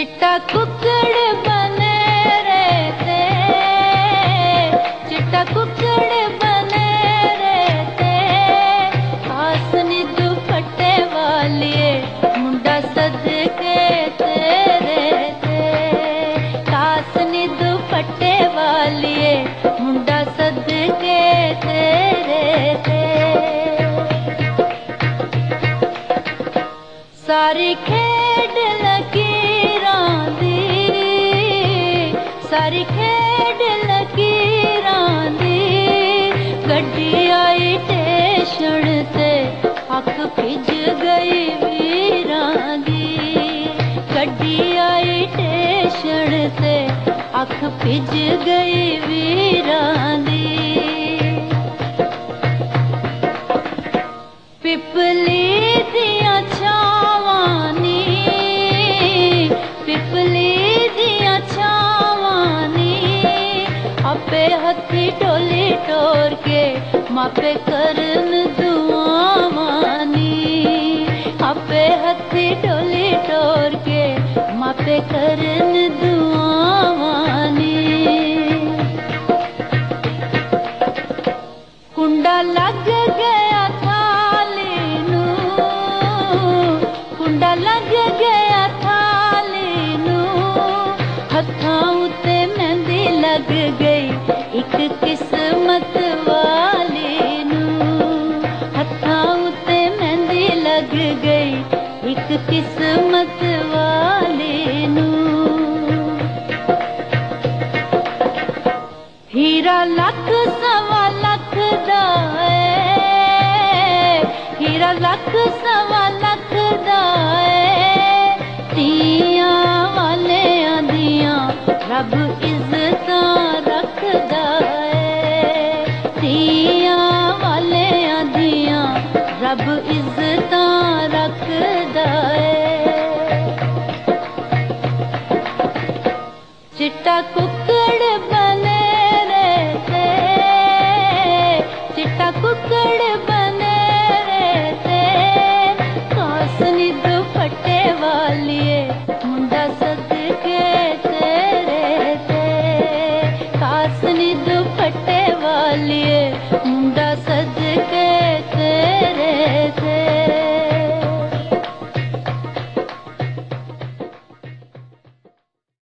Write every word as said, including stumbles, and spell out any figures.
चिट्टा कुकड़ बने रहते, चिट्टा कुकड़ बने रहते, हासनी दुपट्टे वालिए मुंडा सदके तेरे थे, हासनी दुपट्टे वालिए मुंडा सदके तेरे थे। सारी खेड लकीरां दी, सारी खेड लकीरां दी, गड्डी आई स्टेशन ते अख भिज गई वीरां दी, गड्डी आई स्टेशन ते अख भिज गई वीरां दी। पिपली दियां छावां नी, पिपली दियां छावां नी, आपे हथी टोली टोर के मापे करन दुआवां नी, आपे हथी टोली टोर के मापे करन दुआवां नी। कुंडा लग गया थाली नू, कुंडा लग गया थाली नू, हत्थां उत्ते मेहंदी लग गई एक किस्मत वाली नू, हत्थां उत्ते मेहंदी लग गई एक किस्मत वाली नू। हीरा लख सवा लख दा ऐ, हीरा लख सवा लख दा ऐ, तियां वालियां दियां रब इज्जतां रखदा ऐ, तियां वालियां दियां रब इज्जतां रखदा ऐ। चिट्टा कुकड़ बने रहते, चिट्टा कुकड़